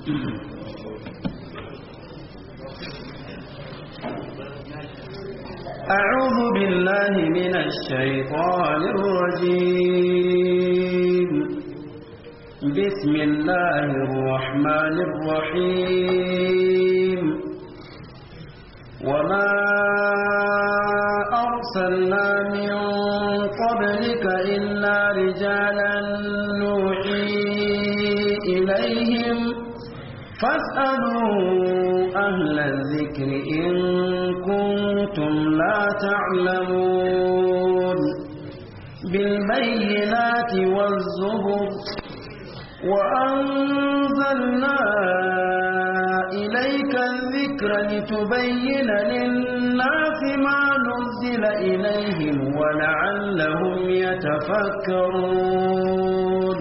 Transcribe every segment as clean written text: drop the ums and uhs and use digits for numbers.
أعوذ بالله من الشيطان الرجيم بسم الله الرحمن الرحيم وما أرسلنا من قبلك إلا رجالا نوحي إليهم فاسألوا أهل الذكر إن كنتم لا تعلمون بالبينات والزبر وأنزلنا إليك الذكر لتبين للناس ما نزل إليهم ولعلهم يتفكرون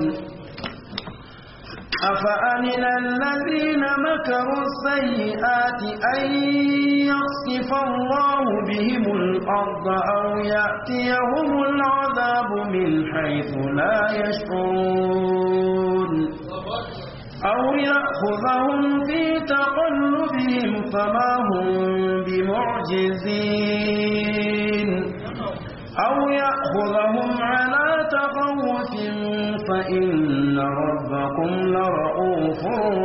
أفأمن الذين مكروا السيئات أن يخسف الله بهم الأرض أو يأتيهم العذاب من حيث لا يشعرون أو يأخذهم في تقلبهم فما هم بمعجزين أو يأخذهم على تخوف فإن ربكم لرؤوف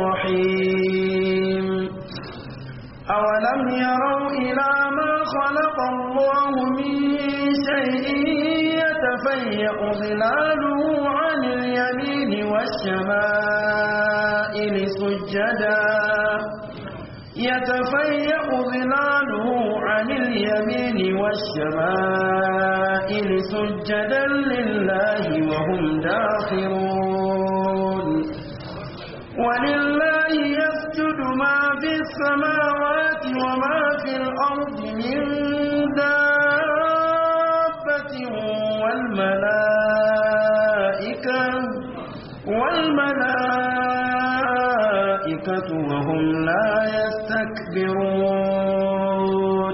رحيم أولم يروا إلى ما خلق الله من شيء يتفيأ ظلاله عن اليمين والشمائل سجدا يتفيأ ظلاله عن اليمين والشمائل سجدا لله وهم داخرون ولله يسجد ما في السماوات وما في الأرض من دابة والملائكة وهم لا يستكبرون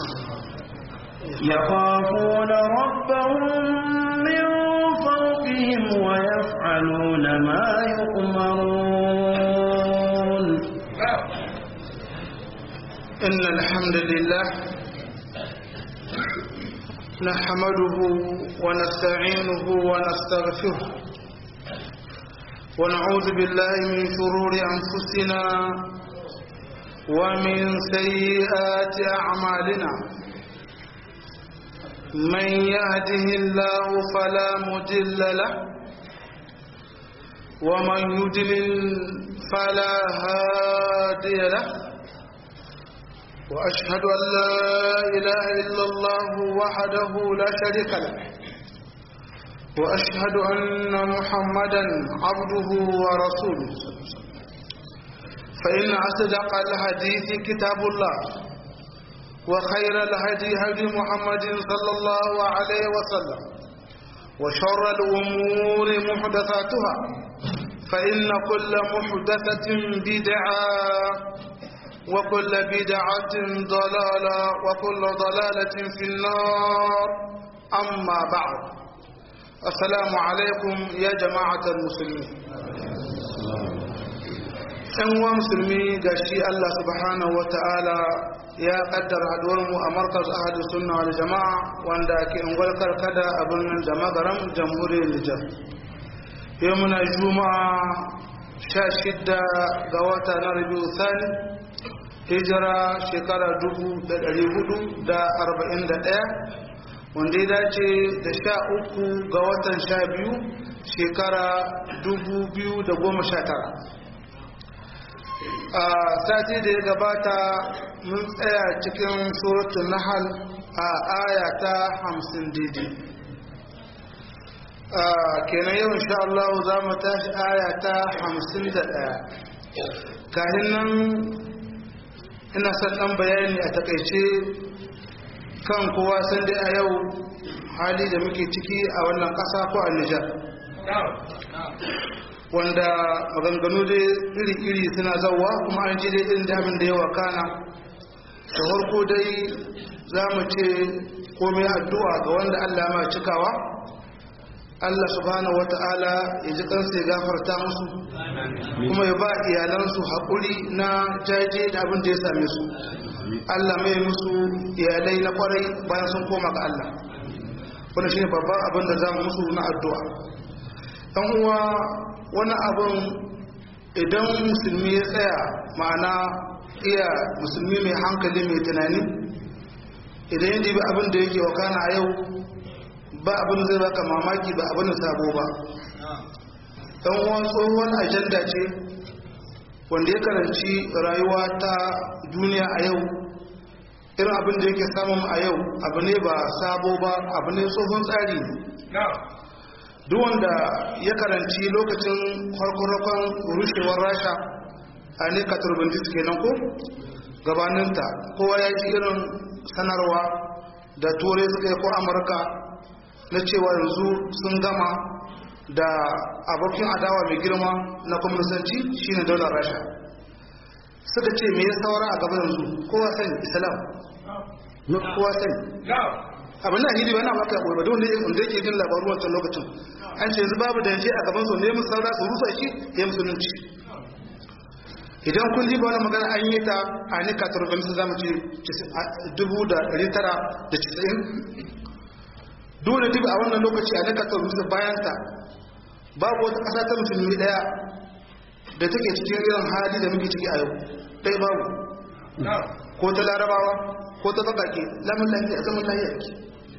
يخافون ربهم من فوقهم ويفعلون ما يؤمرون إن الحمد لله نحمده ونستعينه ونستغفره ونعوذ بالله من شرور أنفسنا ومن سيئات أعمالنا من يهده الله فلا مضل له ومن يضلل فلا هادي له وأشهد أن لا إله إلا الله وحده لا شريك له وأشهد أن محمدا عبده ورسوله فإن أصدق الحديث كتاب الله وخير الهدي هدي محمد صلى الله عليه وسلم وشر الأمور محدثاتها فإن كل محدثة بدعة وكل بدعة ضلالة وكل ضلالة في النار أما بعد السلام عليكم يا جماعة المسلمين أنواع مسلمي قاشي الله سبحانه وتعالى يا قدر هدورمو أمركز أهل السنة والجماعة وانداكي انقل كركدا أبن الجماعة جمهوري النجاة يومنا الجمعة شاشدة قواتا نربي الثاني هجرة شكرا 1441 wanda ya dace da 13 ga watan 12 shekara 2019 a sati da ya gabata mun tsaya cikin suratul nahl a aya ta 50 daidai kenan yau insha Allah za mu tashi aya ta 51 kafin nan ina son dan bayani a takeice kan kowa san dai a yau hali da muke ciki a wannan ƙasa ko a Nijar wanda maganganu dai iri-iri suna zauwa kuma an ji dai irin damin da yawa kana da farko dai za mu ce komai addu'a ga wanda Allah ma cikawa Allah subhanahu wata'ala ya ji kansa ya gafarta musu kuma ya ba iyalansu haƙuri na jaje da abin da ya same su. Allah mai musu iyalai na kwarai bayan sun koma ga Allah. Wannan shine babban abin da zamu musu na addu'a. Dan uwa wani abin idan musulmi ya tsaya ma'ana iya musulmi mai hankali mai tunani idan yadda bi abin da yake wakana a yau ba abin zai baka mamaki ba abin da sabo ba. Dan uwan tsohon ajanda ce wanda ya karanci rayuwa ta duniya a yau irin abin da yake samun a yau abu ne ba sabo ba abu ne tsohon tsari ne. Duk wanda ya karanci lokacin farko-farkon rushewar rasha a ne katurbindis kenan ko gabaninta kowa ya ji irin sanarwa da turai suka yi ko amurka na cewa yanzu sun gama da abokin adawa mai girma na kwamnisanci shine daular rasha. Suka ce me ya saura a gaba yanzu kowa sani islam kowa sani abin da hidi wani maka abuwa ba wanda yake jin labaru wancan lokacin an ce yanzu babu da yanzu a gaban su ne mu saura su rusa shi ya musulunci. Idan kun ji ba wani magana an yi ta a ne katar gwamnati za mu ce 1990 dole duk a wannan lokaci a ne katar gwamnati bayan ta babu wata ƙasa ta musulmi ɗaya da take cikin irin hali da muke ciki a yau ɗaya babu ko ta larabawa ko ta bakake lamun lafiya a zaman lafiya ke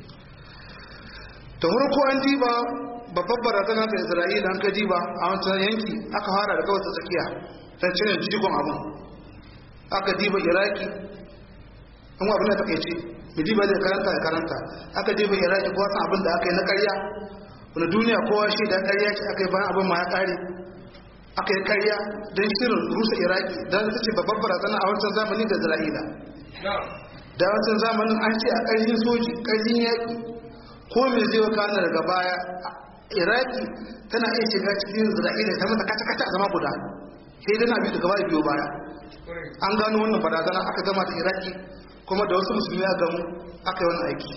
ta ko an diba babbar barazana ta isra'ila an ka diba a wancan yanki aka fara da kawai ta tsakiya ta cire jigon abin aka diba iraki an abin da ta kai ce mai diba zai karanta aka diba iraki ko wasan abin da aka yi na karya wani duniya kowa shi da karya ce aka yi bayan abin ma ya kare aka yi karya don shirin rusa iraki don ta ce babbar barazana a wancan zamani da isra'ila da wancan zamanin an ce a ƙarfin soji ƙarfin yaƙi ko mai zai wakana daga baya iraki tana iya shiga cikin isra'ila ta mata kata-kata a zama guda sai dana biyu daga baya biyo baya an gano wannan barazana aka gama da iraki kuma da wasu musulmi a gamu aka yi wannan aiki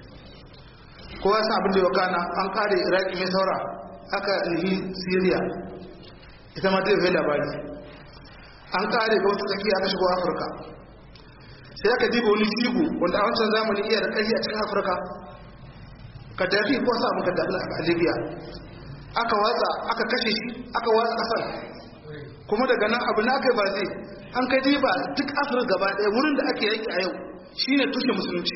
kowa sa abin da ya wakana an kare iraki mai saura aka nihi syria ita ma zai zai labari an kare ga wata tsakiya aka shigo afirka sai aka diba wani jigo wanda a wancan zamani iya da ƙarfi a cikin afirka kaddafi ko sa abin kaddafi a libya aka watsa aka kashe shi aka watsa ƙasar kuma daga nan abu na kai ba zai an ka diba duk afirka gaba ɗaya wurin da ake yaki a yau shine tushe musulunci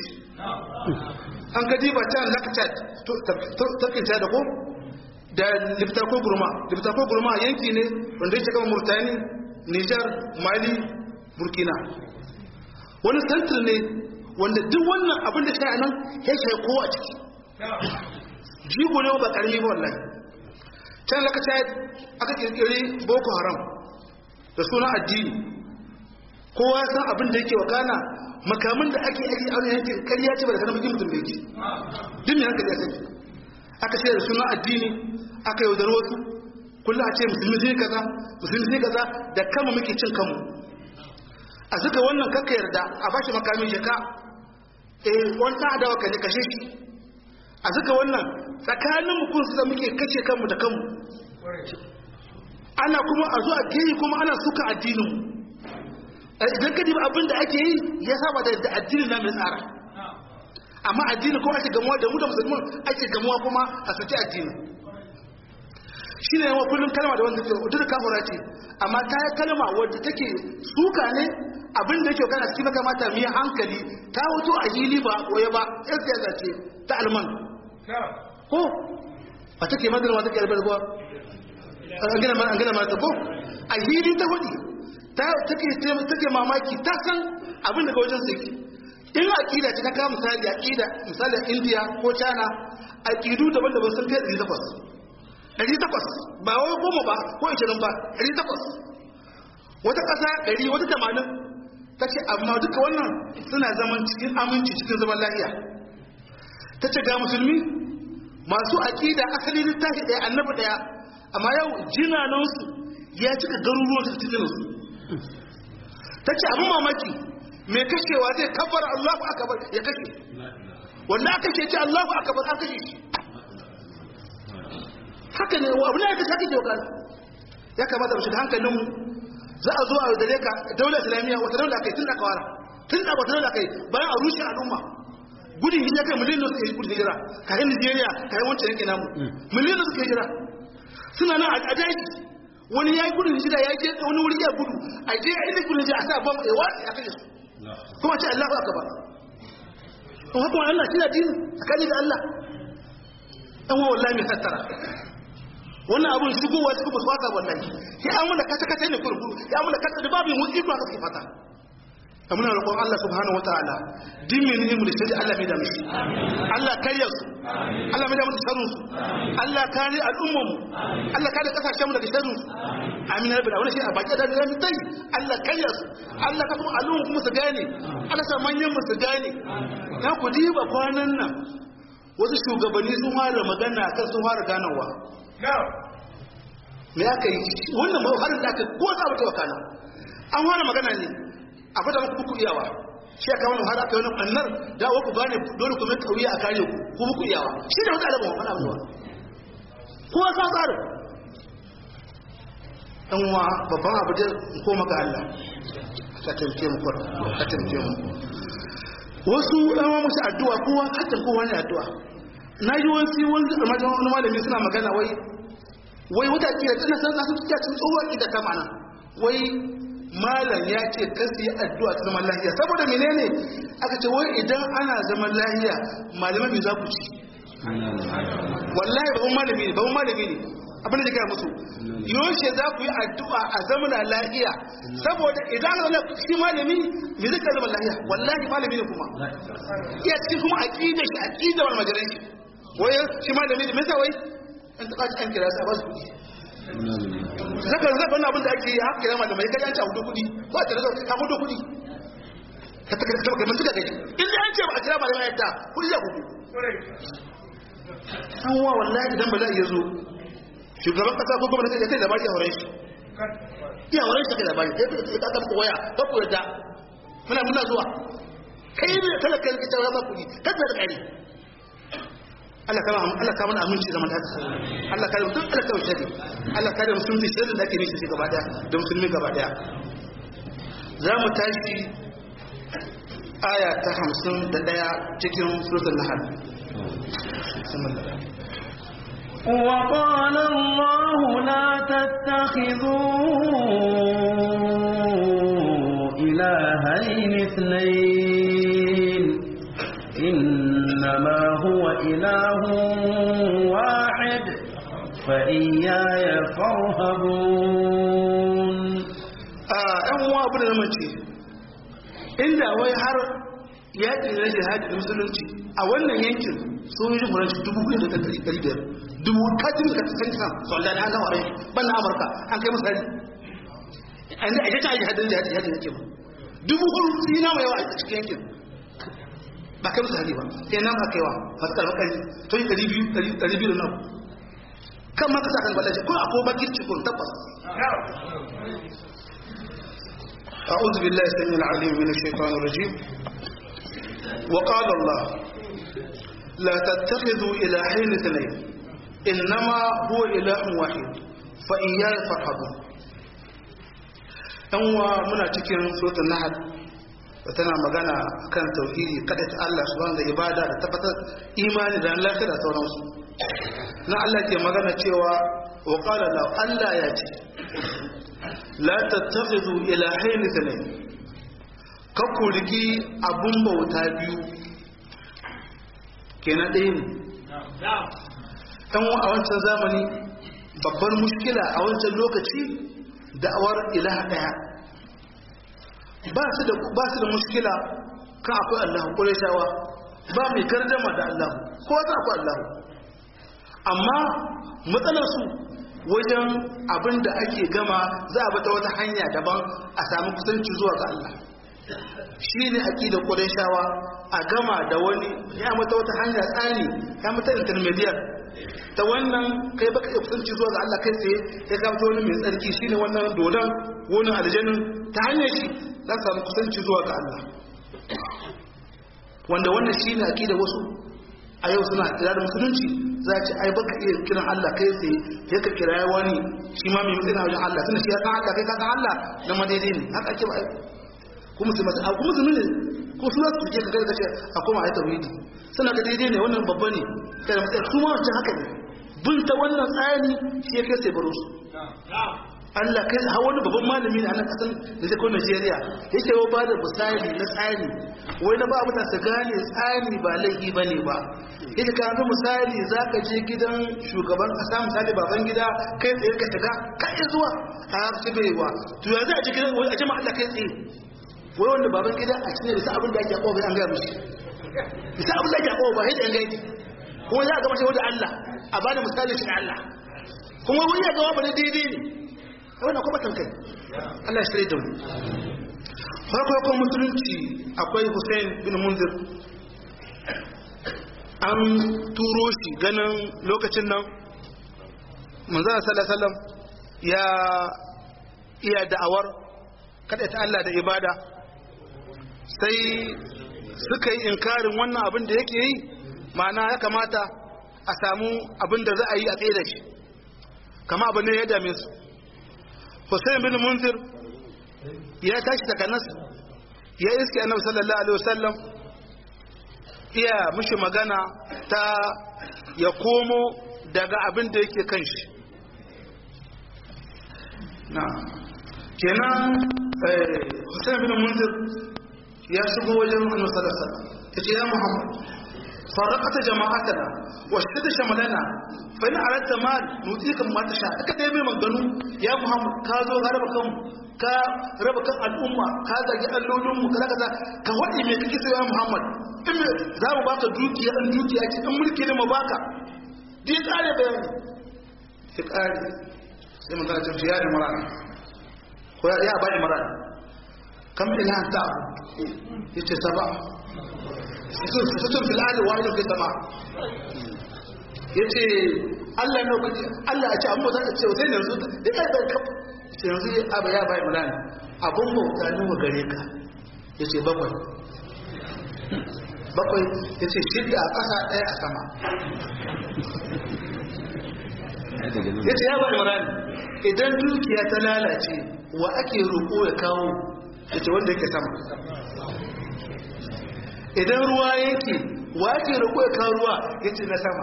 an ka diba can lakcat takin ta da ko da lifta ko gurma yanki ne wanda yake kama murtani nijar mali burkina wani santir ne wanda duk wannan abin da shi nan ya shi kowa a ciki jigo ne ba karami ba wallahi can lakata aka kirkiri boko haram da sunan addini kowa san abin da yake wakana makamin da ake aiki a wani yankin kariya ce ba da sanar mutum mutum da yake duk mai hankali ya sani aka ce da sunan addini aka yaudar wasu kullum a ce musulmi zai kaza da kama muke cin kanmu a zuka wannan kakka yarda a bashi makamin shaka wani ta adawa ka ne kashe shi a zuka wannan tsakanin mukun su da muke kace kanmu da kanmu ana kuma a zuwa geyi kuma ana suka addinin idan ka diba abin da ake yi ya saba da addinin na mai tsara amma addini kuma ake gamuwa da mu da musulman ake gamuwa kuma a saki addini shi ne yawa kullum kalma da wanda ke kafura ce amma ta yi kalma wadda take suka ne abin da yake kana cikin maka mata mai hankali ta wuto a hili ba koya ba yan siyasa ce ta alman ko ba take madara wata ke albar kuwa an gina mana ta ko a hili ta hudu take mamaki ta san abin daga wajen su yake in aƙida ce ta kawo misali aƙida misalin indiya ko china aƙidu daban-daban sun kai 800 ba wai 10 ba ko 20 ba 800 wata ƙasa 100 wata 80 ta ce amma duka wannan suna zaman cikin aminci cikin zaman lafiya ta ce ga musulmi masu aƙida asali littafi ɗaya annabi ɗaya amma yau jinanansu ya cika garuruwan su cikin su ta ce abin mamaki mai kashewa zai kabbar Allahu akbar ya kashe wanda aka ce Allahu akbar aka kashe shi haka ne abu ne ya kashe ake wakana ya kamata mu shiga hankalinmu za a zo a dare ka daular islamiyya wata daular kai tun da kawara tun da wata daular kai bayan a rushe al'umma gudun hijira kai miliyan da suka yi gudun hijira kayan Nigeria kayan wancan yankin namu miliyan da suka hijira suna nan a daji wani ya yi gudun hijira ya je wani wuri ya gudu a je a inda gudun hijira a sa bam ya watsa ya kashe su kuma ce Allah ba ka ba to haka Allah shi na dini tsakani da Allah dan wallahi mai tattara wannan abun shigowa cikin ba su waka wallahi sai an muna kata ne kurkuru ya muna kata da babu mutsi ba kake fata muna roƙon Allah subhanahu wataala dimin ne mu da shi Allah mai da mishi Allah kariya su Allah mai da musu sharrin su Allah kare al'ummar mu Allah kare kasashen mu daga sharrin su amin rabbil alamin shi a baki da mu dai Allah kariya su Allah ka kuma al'ummar kuma su gane Allah sa manyan mu su gane na ku diba kwanan nan wasu shugabanni sun fara magana kan sun fara ganawa me aka yi wannan ba harin da aka ko ta wata wakana an fara magana ne a fata muku iyawa shi aka wani har aka yi wani annar da ku gane dole ku mai kauye a kare ku muku iyawa shi da wata alaban wani abuwa ko ka tsaro dan wa babban abu da ko maka Allah ka tanke mu kwar ka tanke mu wasu ɗan wa musu addu'a kowa hatta kowa ne addu'a naji wani malami suna magana wai wata kira tana san nasu cikin tsohuwar ida ta mana wai malam ya ce kasi addu'a ta zaman lahiya saboda menene aka ce wai idan ana zaman lahiya malaman me za ku ci wallahi babban malami ne abin da ke kira musu yaushe za ku yi addu'a a zamanin lahiya saboda idan ana shi malami me zai zama lahiya wallahi malami ne kuma iya cikin kuma aqida wal majalis wai shi malami ne me yasa wai an taɓa an kira sa ba su kuɗi zaka wannan abin da ake yi haka kira malamai kai an ci a hudu kuɗi ba ta da ka hudu kuɗi ka ta kira ka mutu da gaji in an ce ba a kira malamai yadda kuɗi ya kuɗi an wa wallahi idan ba za a iya zo shugaban kasa ko gwamnati ya kai labari a wurin shi iya wurin shi kai labari sai ka ka waya ka ku da muna zuwa kai ne talaka ne ka ba kuɗi kada da kai Allah ka mana aminci zaman haka Allah ka mutum Allah ka wuce Allah ka da musulmi sai da ake nishi gaba daya da musulmi gaba daya za mu tashi aya ta 51 cikin suratul nahl وقال الله لا تتخذوا إلهين اثنين إنما هو إله واحد فإياي فارهبون أنواع أبو المنشي إن wai har yaƙi na jihadi da musulunci a wannan yankin sun yi faranci 1,500 dubu katin da kan kan soldani an gama rai ban Amurka an kai musu hari an da ake ta jihadin jihadi yake ba 4,000 sun yi nama yawa a cikin yankin ba kai musu hari ba sai nan haka yawa masu karɓar ƙarfi to yi 200 nan kan ma ka sa kan gwalaje ko akwai bakin cikin tabbas أعوذ بالله السميع العليم من الشيطان الرجيم وقال الله لا تتخذوا إلهين اثنين إنما هو إله واحد فإياي فارهبون أنوا منا cikin suratul nahl tana magana kan tauhidi kada ta Allah subhanahu wa ibada da tabbatar imani da Allah da sauransu na Allah ke magana cewa wa qala Allah ya ce la tattakhidhu ilahayn ithnayn kakku rigi abun bauta biyu kenan ɗaya ne ɗan a wancan zamani babbar mushkila a wancan lokaci da'awar ilaha ɗaya ba su da mushkila kan akwai Allah ƙureshawa ba mai gardama da Allah ko wata akwai Allah amma matsalarsu wajen abin da ake gama za a bata wata hanya daban a sami kusanci zuwa ga Allah shi ne aƙidar ƙureshawa a gama da wani ya mata wata hanya tsani ya mata intermediate ta wannan kai baka iya kusanci zuwa ga Allah kai tsaye ya kamata wani mai tsarki shi ne wannan dodon wani aljanin ta hanyar shi za ka samu kusanci zuwa ga Allah wanda wannan shi ne aƙidar wasu a yau suna kira da musulunci za a ce ai baka iya kiran Allah kai tsaye sai ka kira wani shi ma mai mutsina wajen Allah tunda shi ya san Allah kai ka san Allah na madaidai ne haka ake ba ai ko musulmi a ko musulmi ne ko su za su je ka kai ka ce a koma ai tauhidi suna ka daidai ne wannan babba ne kai da mutsina su ma wancan haka ne bin ta wannan tsari shi ya kai sai baro su Allah kai har wani babban malami ne a nan kasan da zai ko Najeriya yake wa ba da misali na tsari wai na ba mutane su gane tsari ba laifi bane ba yake ka ga misali zaka je gidan shugaban kasa misali baban gida kai tsaye ka shiga kai zuwa a ci baiwa to yanzu a cikin wai a jama'a Allah kai tsaye wai wanda baban gida a cikin bisa abin da yake a kowa an ga mishi bisa abin da yake a kowa ba sai an ga yi kuma za a ga mashi wanda Allah a bada misali shi Allah kuma wani ya ga wa bane daidai ne wannan kuma tankai Allah ya shirye da mu farko musulunci akwai Hussein bin Munzir an turo shi ganin lokacin nan manzo sallallahu alaihi wasallam ya iya da'awar kada ta Allah da ibada sai suka yi inkarin wannan abin da yake yi ma'ana ya kamata a samu abin da za a yi a tsaye da shi kama abin ne ya dame su Hussein bin Munzir ya tashi daga nas ya iske annabi sallallahu alaihi wasallam iya mushi magana ta ya komo daga abin da yake kan shi na kenan Hussein bin Munzir ya shigo wajen annabi sallallahu alaihi wasallam yace ya Muhammad farqata jama'atana wa shadda shamalana fa in aradta mal nutika ma tasha aka dai mai maganu ya Muhammad ka zo ka raba kan al'umma ka zagi allolin mu kaza kaza ka wadi me kake so ya Muhammad in za mu baka dukiya dan dukiya ce dan mulki ne mu baka dai tsare bayani sai kare sai mun ga tafiya da marana ko ya ba imran kam ila ta yace saba sutun fil ardi wa ilal sama yace Allah ne kace Allah ya ce amma za ka ce sai yanzu da kai bai ka sai yanzu aba ya bai mulani abun bauta ne wa gare ka yace bakwai yace shidda a kasa daya a sama yace ya bai mulani idan dukiya ta lalace wa ake roƙo ya kawo yace wanda yake sama idan ruwa yake wa ake roƙo ya kawo ruwa yace na sama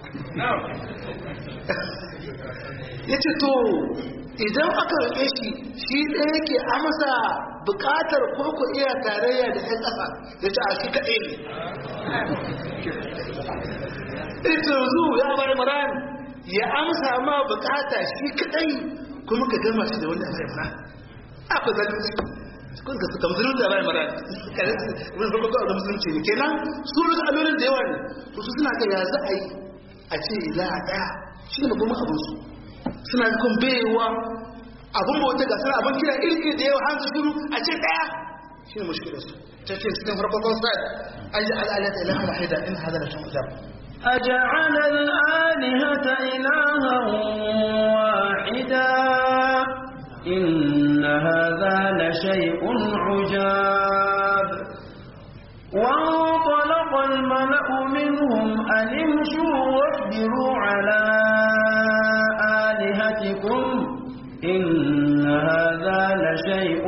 yace to idan aka roƙe shi ɗaya yake amsa buƙatar ko iya tarayya da ɗan ƙasa yace a shi kaɗai ne ita zu ya bar maran ya amsa ma buƙata shi kaɗai kuma ka gama shi da wanda aka yi mana aka zalunci kun ka suka musulun da bai mara wani farko da musulunci ne kenan su ruka alolin da yawa ne to su suna ga ya za a yi a ce ila a daya shi ne babban abin su suna kun baiwa abin bauta ga suna abin kira iri da yawa hanzu shiru a ce daya shi ne mushkilar su ta ce cikin farkon sai an ji al'alata ilaha wahida in hada da shan ujab أجعل الآلهة إلها واحدا إن هذا لشيء عجاب وانطلق الملأ منهم أن امشوا واصبروا على آلهتكم إن هذا لشيء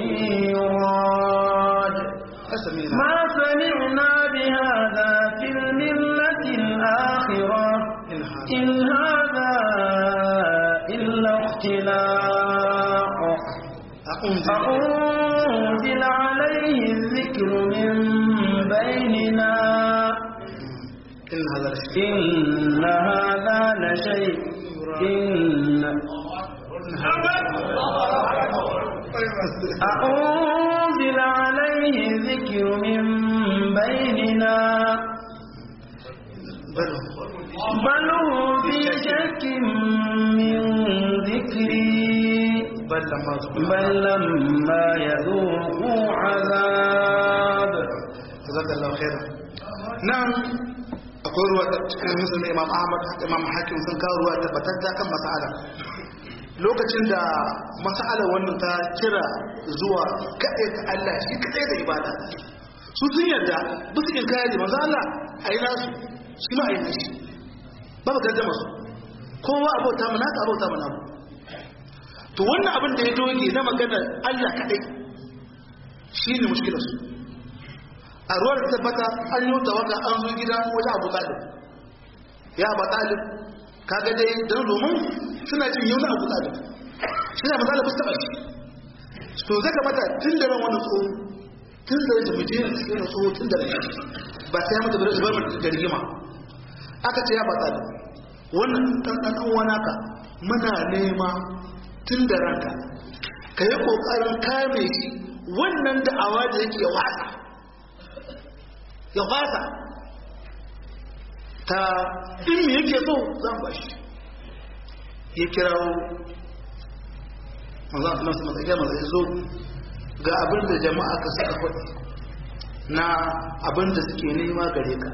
يراد ما سمعنا بهذا في الملة الآخرة إن هذا إلا اختلاق أأنزل عليه الذكر من بيننا إن هذا لشيء أأنزل عليه الذكر من بيننا بل هو في شك من ذكري بل لما يذوقوا عذاب جزاك الله خيرا نعم akwai ruwa ta cikin musulmi imam ahmad imam hakim sun kawo ruwa tabbatar kan mas'ala lokacin da mas'ala wannan ta kira zuwa kaɗai ta Allah shi kaɗai da ibada su sun yarda bisa in kaya manzo Allah ayi nasu shi ma a yi shi babu gardama su kowa abauta mana ka abauta mana mu to wannan abin da ya doge na maganar Allah kadai shine mushkilar su a ruwar da tabbata an yi tawaga an zo gida wajen Abu Talib ya Abu Talib kaga dai dan domin suna jin yau na Abu Talib shi ne matsala ba ta ba to zaka mata tun da ran wannan tsoho tun da rage mutum yana tsoho tun da rage ba sai ya mata bari zubar da rigima aka ce ya Abu Talib wannan ɗan wana ka muna nema tun da ranka ka yi ƙoƙarin kame shi wannan da'awa da yake ya wasa ta in me yake so zan ba shi ya kirawo mazan suna su matsayi mazai zo ga abin da jama'a ka suka faɗi na abin da suke nema gare ka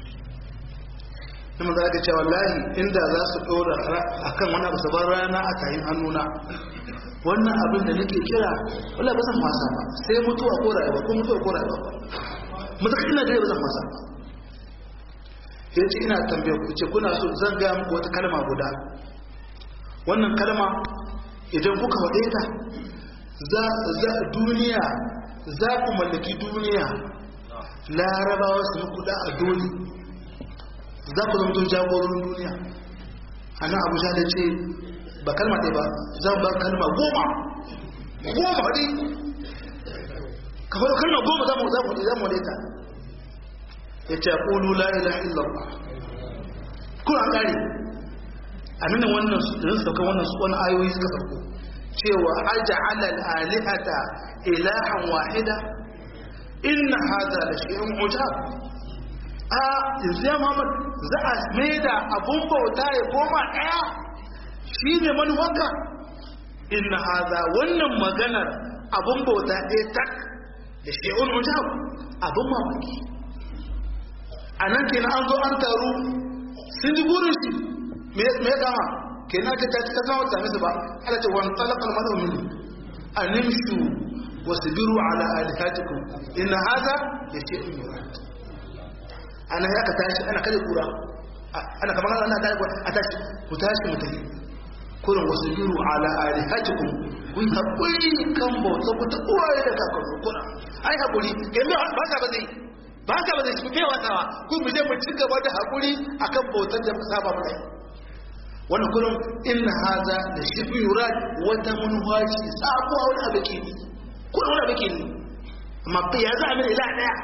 kuma za ka ce wallahi inda za su ɗora a kan wani abu sabar rana a tayin hannuna wannan abin da nake kira wala ba zan masa ba sai mutuwa ko rayuwa ko mutuwa ko rayuwa ba mutuka ina dai ba zan masa ba ya ce ina tambaye ku ce kuna so zan gaya muku wata kalma guda wannan kalma idan kuka faɗe ta za duniya za ku mallaki duniya larabawa su muku da a dole za ku zama tun jagororin duniya a nan abu da ce ba kalma ɗaya ba za ba kalma goma haɗi ka faɗo kalma goma za mu wadata ya ce ƙulu la'ila illallah kuna ƙari aminin wannan da suka wannan su wani ayoyi suka farko cewa aja alal alihata ilahan wahida inna hada la shay'un ujab a yanzu ya Muhammad za a maida abun bauta ya koma daya shine manuwarka inna hada wannan maganar abun bauta ɗaya tak da shay'un ujab abun mamaki anan kenan an zo an taru sun ji burin shi me ya kama kenan ka ta zama wata musu ba ala ce wani talakal malamin animshu wasbiru ala alihatikum inna hadha la shay'un yurad ana ya ka tashi ana kare kura ana kamar ana da a tashi ku tashi mu tafi kurin wasbiru ala alihatikum kun hakuri kan bauta ku ta uwaye da kakanni kuna ai hakuri yanzu ba ka ba zai shi kai wasawa kun mu je mu ci gaba da hakuri akan bautar da mu saba mu wannan kullum inna hadha la shay'un yurad wata munhaji sabuwa wani abake ne kullum wani abake ne amma ya za a min ila daya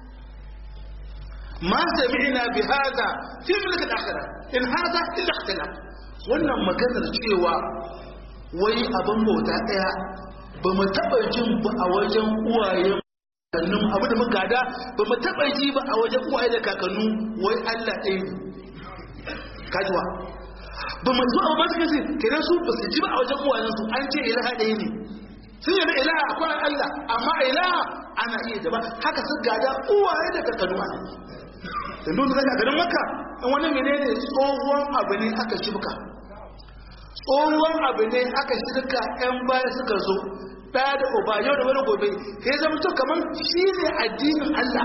ma sami'na bi hadha fi mulk al-akhirah in hadha illa ikhtilaf wannan maganar cewa wai abin bauta daya ba mu taba jin ba a wajen uwayen kakannu abu da muka gada ba mu taba ji ba a wajen uwaye da kakannu wai Allah ɗaya ne kajuwa ba mu zuwa ba su kasi kenan su ba su ji ba a wajen uwayen su an ce ilaha ɗaya ne sun yi da ilaha akwai Allah amma ilaha ana iya da ba haka sun gada uwaye da kakannu a da nuna zaka ganin maka in wani menene tsohon abu ne aka shibka tsohon abu ne aka shirka yan baya suka zo ɗaya da uba yau da wani gobe ya zama to kamar shi ne addinin Allah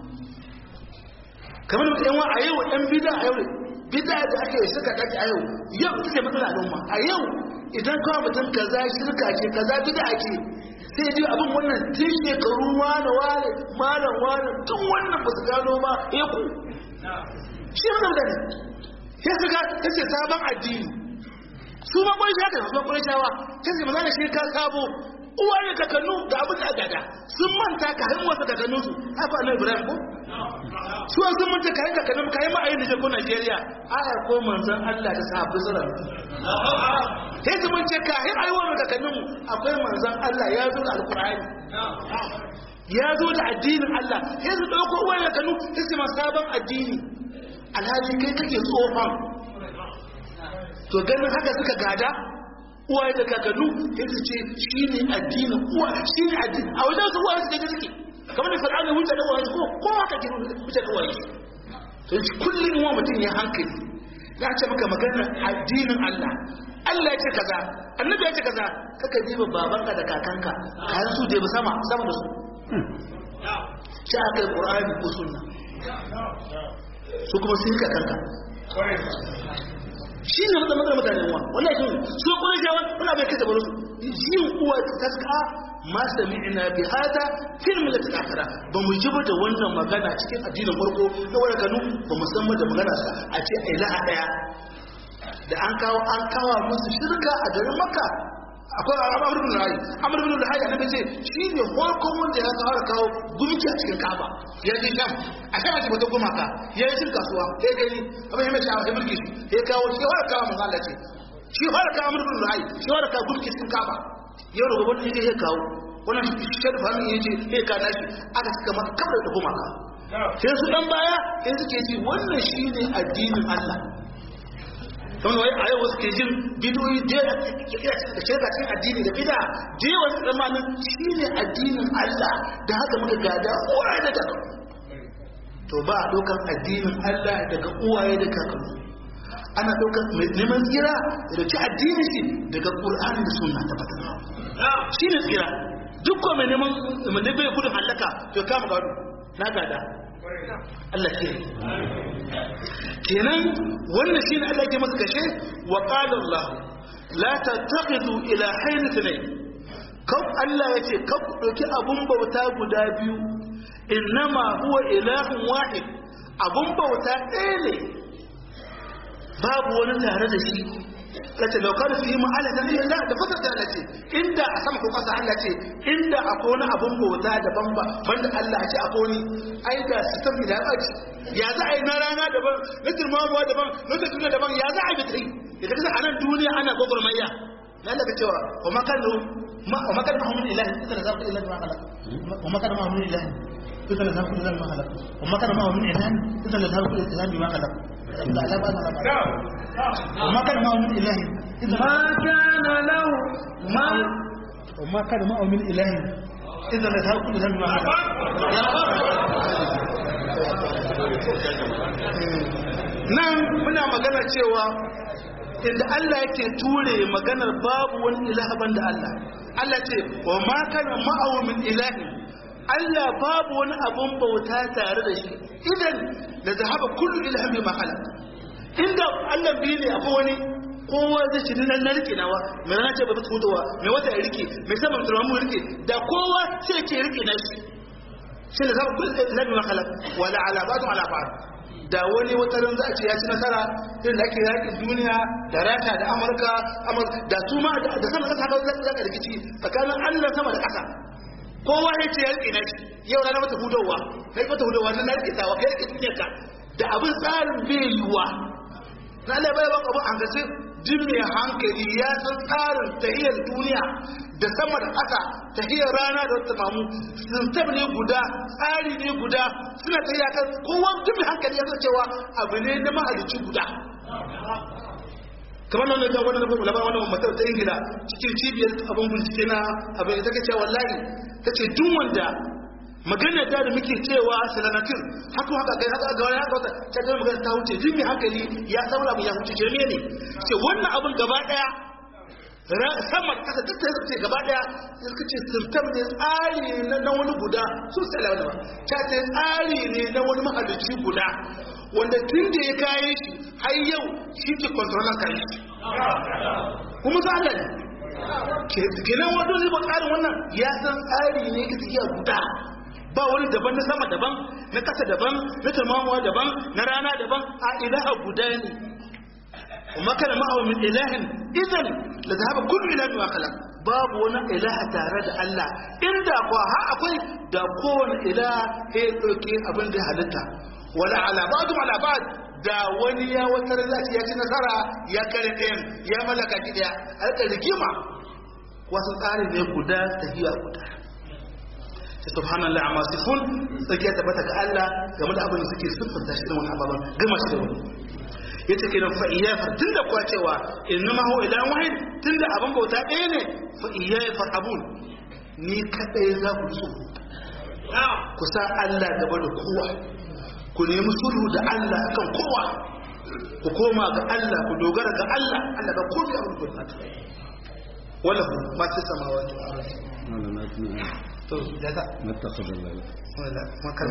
kamar da yan wa a yau yan bida a yau bida da ake suka kake a yau take matsala al'umma a yau idan kawai mutum kaza shirka ce kaza bida ake sai ji abin wannan tun shekaru wane malam wane tun wannan ba su gano ba ya ku shi ne gani ya suka ta ce sabon addini su ma kwai shaka su ma kwai shawa ta ce mazana shi ka sabo uwa ne kakannu da abin da agada sun manta ka hain wasu kakannu su haka annabi Ibrahim ko su sun manta ka hain kakannu ka hain ma'ayin Nijar ko Najeriya aya ko manzon Allah da sahabbai sura sai su mun ce ka hain ayyuwar kakannu akwai manzon Allah ya zo da alqur'ani ya zo da addinin Allah sai su dauko uwa ne kakannu sai su ma sabon addini alhali kai kake tsohon to ganin haka suka gada uwaye da kakannu sai su ce shi ne addinin uwa shi ne addini a wajen su uwaye su daga suke kamar da fir'auna wuce da uwaye ko haka ke wuce da uwaye to kullum wa mutum ya hankali ya ce maka maganar addinin Allah Allah ya ce kaza annabi ya ce kaza kaka diba babanka da kakanka har su je sama da su shi aka yi qur'ani ko sunna su kuma sun ka kanka shi ne matsalar mutanen uwa wallahi shi su kuma jawan kuna bai kace baro su yin uwa ta taska ma sami'na bi hada fil millati akhira ba mu jiba da wannan magana cikin addinin farko na wani kanu ba mu san da magana sa a ce ilaha daya da an kawo musu shirka a garin makka akwai Amr ibn Luhay annabi ce shi ne farkon wanda ya kawo gumki a cikin Kaaba ya je Sham a Sham ce bata gumaka ya yi cikin kasuwa ya gani abin ya mace a mulki shi ya kawo shi har kawo manzo Allah ce shi har kawo Amr ibn Luhay shi har kawo gumki cikin Kaaba yau da gobe ne ya kawo wannan sharifa ne yace ya kana shi aka saka maka kabar da gumaka sai su dan baya sai suke ji wannan shine addinin Allah don wai a yau wasu ke jin bidoyi da shirka cikin addini da bida da yawa su zamanin shi ne addinin Allah da haka muka gada uwaye da kakanni to ba a ɗaukar addinin Allah daga uwaye da kakanni ana ɗaukar mai neman tsira da ci addinin shi daga ƙur'ani da sunna ta fata shi ne tsira duk ko mai neman mai bai gudun hallaka to kama gado na gada Allah ke kenan wannan shine Allah ke masa kashe wa qala Allah la tattakhidhu ilahayn ithnayn kau Allah yace kau doki abun bauta guda biyu innama huwa ilahun wahid abun bauta ɗaya ne babu wani tare da shi kace laukar fi ma'ala da illa da fasar da Allah ce inda a sama ko kasa Allah ce inda akwai wani abun bauta daban ba banda Allah ce akwai wani ai da sistem da ya baci ya za a yi na rana daban na turmawa daban na tafiya daban ya za a yi bitai idan kaza anan duniya ana gogurmayya nan daga cewa wa makanu min ilahi illa za ku illa ma khalaq wa makanu min ilahi illa za ku illa ma khalaq wa makanu min ilahi illa za ku illa ma khalaq وما كان معه من إله وما كان معه من إله إذا لذهب كل ذنب ما nan muna magana cewa inda Allah yake ture maganar babu wani ilaha banda Allah Allah ce wa ma kana ma'ahu min ilahin Allah babu wani abun bauta tare da shi idan da zahaba kullu ilahin bima khalaq inda Allah bi ne akwai wani kowa zai ci nan na rike nawa mai rana ce ba ta fitowa mai wata ya rike mai sama turamu rike da kowa sai ke rike na shi shi da zahaba kullu ilahin bima khalaq wala ala ba'd ala ba'd da wani wata ran za a ce ya ci nasara irin da ake yakin duniya da Rasha da Amurka da su ma da sama kasa haka za ka rikici tsakanin Allah sama da kasa kowa ya ce ya rike na shi yau rana mata hudowa kai mata hudowa na rike tawa kai rike duniyar ka da abin tsarin bai yiwa na Allah bai baka abin hankalci jin mai hankali ya san tsarin tahiyar duniya da sama da ƙasa tahiyar rana da wata mamu sintab ne guda tsari ne guda suna tahiya kan kowa jin mai hankali ya san cewa abu ne na mahalicci guda kamar nan da wannan labarin wannan matar ta Ingila cikin cibiyar abin bincike na abin da take cewa wallahi tace duk wanda magana da muke cewa salanatin haka kai haka ga wani haka ta ga magana ta wuce jin mai hankali ya saura mu ya wuce jirme ne ce wannan abin gaba daya sama kasa duk sai ce gaba daya suka ce sultan ne tsari ne na wani guda su salama ba ta ce tsari ne na wani mahalicci guda wanda tun da ya kaye shi har yau shi ke kontrolan kayi kuma za Allah ne kenan wato zai ba tsarin wannan ya san tsari ne ka tafiya guda ba wani daban na sama daban na kasa daban na tamamuwa daban na rana daban a ilaha guda ne kuma kana ma'awa min ilahin idan la zahaba kullu ilahin wa khalaq babu wani ilaha tare da Allah inda kuwa ha akwai da kowane ilaha ya dauke abin da halitta wala ala ba'du ala ba'd da wani ya wata rizaki ya ci nasara ya kare ɗayan ya mallaka ki daya alƙa rigima wasu tsari ne guda tafiya guda subhanallah amma sifun tsakiya tabbata ga Allah game da abin da suke siffanta shi da wani ababan gama shi da wani yace kenan fa iyya tunda kuwa cewa innama huwa ilahun wahid tunda abin bauta ɗaya ne fa iyya farhabun ni kadai za ku so ku sa Allah gaba da kowa ku nemi sulhu da Allah akan kowa ku koma ga Allah ku dogara ga Allah Allah ba komai abin bauta wala ma fi samawati wal ardi to ya ta mattakhadallah wala makar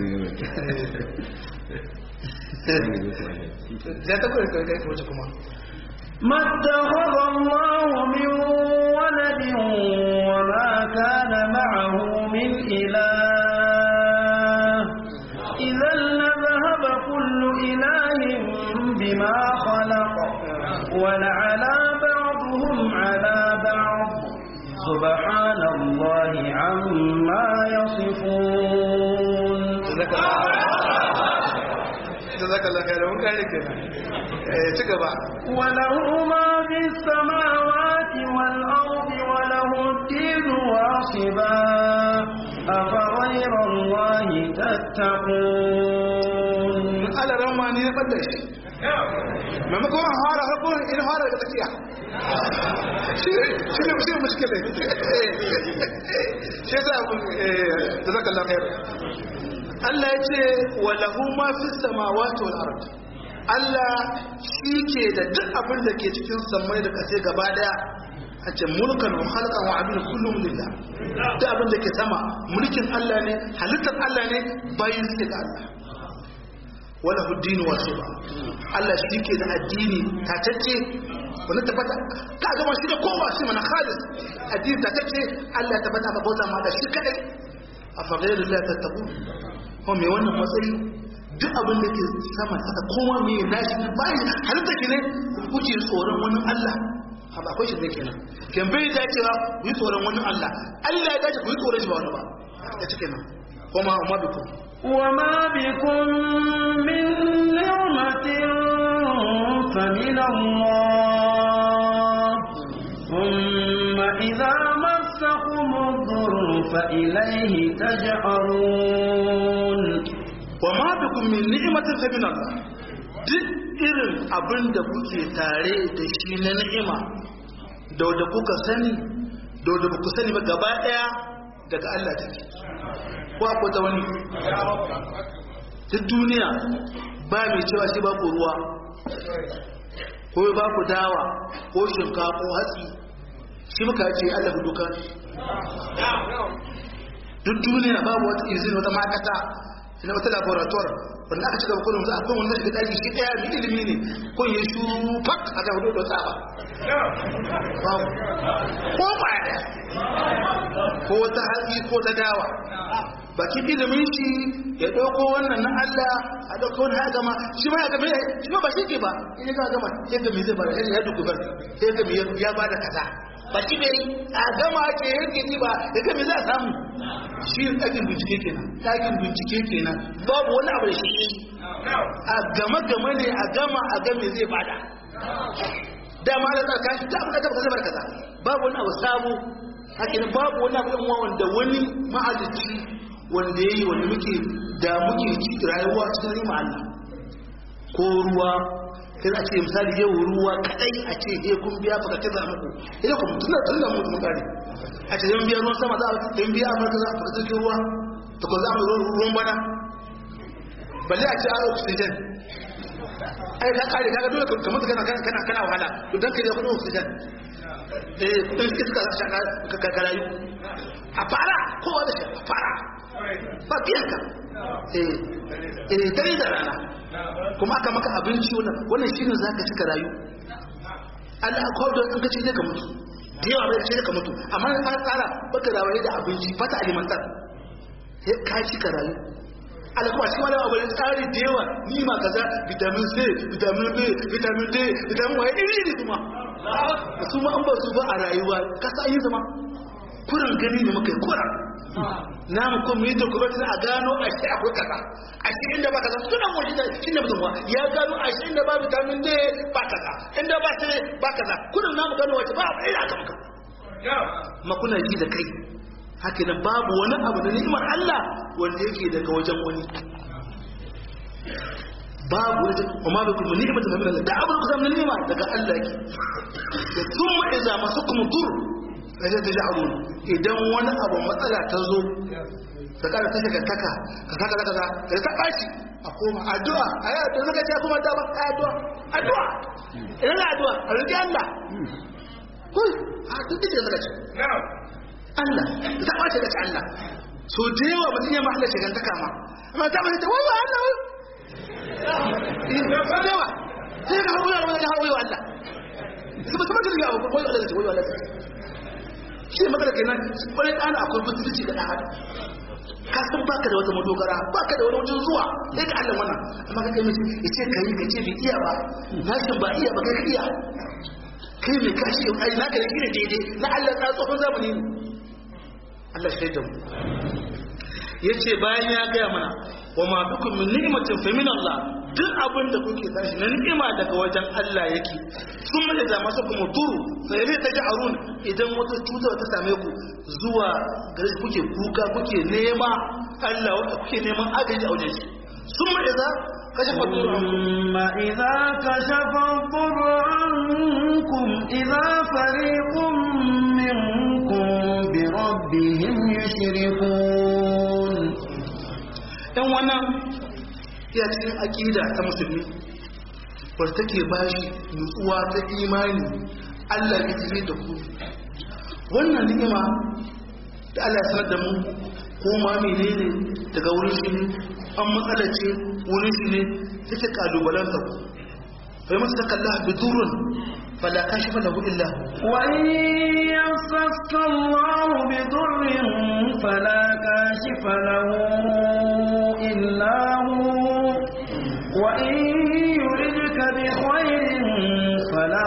ya ta kai ko kuma ما اتخذ الله من ولد وما كان معه من إله إذا لذهب كل إله بما خلق ولعلى بعضهم على بعض سبحان الله عما يصفون جزاك الله خير وكارك تكبا وله ما في السماوات والأرض وله الدين واصبا أفغير الله تتقون على رماني قدش maimakon hara harkonin in hara da tsakiya shi ne mushkila shi za a da zaka lafayar Allah ya ce wa lahu ma fi samawati wal ard Allah shi ke da duk abin da ke cikin samai da kase gaba daya a ce mulkan wa khalqan wa abin kullum lillah duk abin da ke sama mulkin Allah ne halittar Allah ne bayin sai ga Allah wala huddini wasu ba Allah shi ke da addini tatacce wani tabbata ka gama shi da kowa shi mana khalis addini tatacce Allah ya tabbata ba bauta ma da shi kadai a fagairu Allah tattaku ko me wannan matsayi duk abin da ke sama saka kowa me nashi bayan halitta ki ne kuke tsoron wani Allah ba akwai shi ne kenan kan bai da cewa ku yi tsoron wani Allah Allah ya dace ku yi tsoron shi ba wani ba ya cike nan kuma amma bikum وما بكم من نعمة فمن الله ثم إذا مسكم الضر فإليه تجأرون وما بكم من نعمة فمن الله duk irin abin da kuke tare da shi na ni'ima da wanda kuka sani da wanda ku sani ba gaba daya daga Allah take ko akwai ta wani duk duniya ba mai cewa shi ba ku ruwa ko ba ku dawa ko shinkafa ko hatsi shi muka ce Allah ku duka duk duniya babu wata izini wata makata ina wata laboratoire wanda aka cika kullum za a kun wannan shiga daki shi daya mai ilimi ne kun yi shuru fak a ga hudu da tsaba babu ko ba da ko ta hatsi ko ta dawa bakin ilimin shi ya dauko wannan na Allah a dauko wani haka ma shi ma ya gama shi ma ba shi ke ba in ya gama ya ga me zai bada ya duku bar ya ga me ya bada kaza ba shi bai a gama ke yake ni ba ya ga me za a samu shi ɗakin bincike kenan ɗakin bincike kenan babu wani abu da shi a gama ne a gama a ga me zai bada dama da tsarka shi ta abu da zai bar kaza babu wani abu sabo hakin babu wani abu ɗan wanda wani mahalicci wanda ya yi wanda muke ci rayuwa cikin rima Allah ko ruwa kai a ce misali yau ruwa kadai a ce he kun biya baka kaza muku idan ku tunda muku mun gane a ce yan biya ruwan sama za a yan biya amurka za a cikin ruwa to ko za mu ruwan bana balle a ce a oxygen ai ka kare kaga dole kamar kana wahala to dan kai da kudin oxygen kudin iska za ka karayu a fara kowa da shi a fara ba biyan ka dare da rana kuma aka maka abinci wannan shi ne za ka cika rayu Allah akwai da in ka ce zai ka mutu da yawa bai ce zai ka mutu amma an tsara baka rawaye da abinci fata alimantar sai ka cika rayu Allah kuma cikin wani abu da tsari da yawa nima kaza vitamin C vitamin B vitamin D vitamin Y iri kuma su ma an ba su ba a rayuwa ka sa yi zama kuran gani ne muka yi kuran namu kuma yi dokumentin a gano a shi akwai kaza a shi inda ba kaza suna wani da shi ne mutum ya gano a shi inda ba vitamin D ba kaza inda ba C ba kaza kuran namu gano wace ba abu ina kama makuna ji da kai haka nan babu wani abu da ni'imar Allah wanda yake daga wajen wani babu wani kuma ba kuma ni'imar da Allah da abu da kuma ni'ima daga Allah yake da kuma idza masukum dur kaje ta ja'alun idan wani abu matsala ta zo ka kada ta taka ka kaza da ta bashi a koma addu'a aya da zaka ce kuma da ba addu'a idan addu'a a rike Allah ko a duk da zaka ce Allah ta ɓace da Allah so da yawa mutum ya mahalla shigantaka ma amma ta ɓace ta wai wa Allah da yawa sai ka haƙuri Allah ya haƙuri wa Allah su ba su maka da yawa wai Allah ce wai Allah shi ne magana kenan kwarai ɗana akwai butulci ga ɗan ka san baka da wata madogara baka da wani wajen zuwa sai ka Allah wannan amma ka kai mutum ya ce kai ka ce bai iya ba nashin ba iya ba kai ka iya kai mai kashi ai naka da gina daidai na Allah ta tsohon zamani ne Allah shaidan mu yace bayan ya gaya mana wa ma bikum min ni'matin fa min Allah duk abin da kuke tashi na ni'ima daga wajen Allah yake sun mai da masa kuma turu sai ne ta ja'arun idan wata cuta ta same ku zuwa gare kuke kuka kuke nema Allah wanda kuke neman agaji a wajen shi sun mai da kashafa thumma idza kashafa ankum idza fariqun minkum bi rabbihim yushrikun dan wannan ya cikin aƙida ta musulmi wadda take bashi nutsuwa ta imani Allah ya tafi da ku wannan ni'ima da Allah ya sanar da mu ko ma menene daga wurin shi ne an matsala ce wurin shi ne take kalubalanta ku fa yamsaka Allah bidurun fala kashifa lahu illa hu wa in yamsaka Allah bidurrin fala kashifa lahu illa hu وإن يردك بخير فلا